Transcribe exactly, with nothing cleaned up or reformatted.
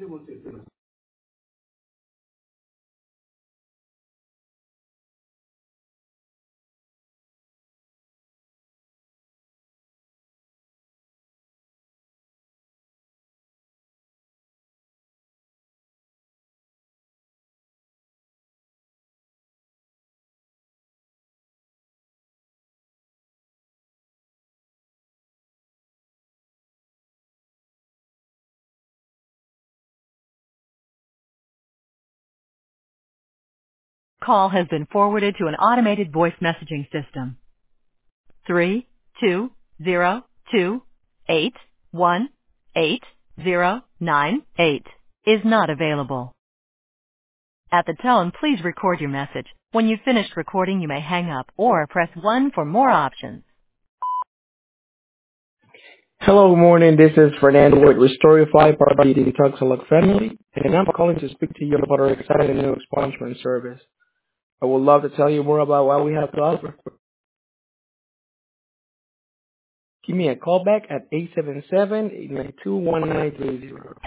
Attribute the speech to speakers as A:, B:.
A: Call has been forwarded to an automated voice messaging system. Three two zero two eight one eight zero nine eight is not available. At the tone, please record your message. When you've finished recording, you may hang up or press one for more options.
B: Hello, good morning. This is Fernando with Restorify, part of the Detox Select family, and I'm calling to speak to you about our exciting new expungement service. I would love to tell you more about what we have to offer. Give me a call back at eight seven seven, eight nine two, one nine three zero.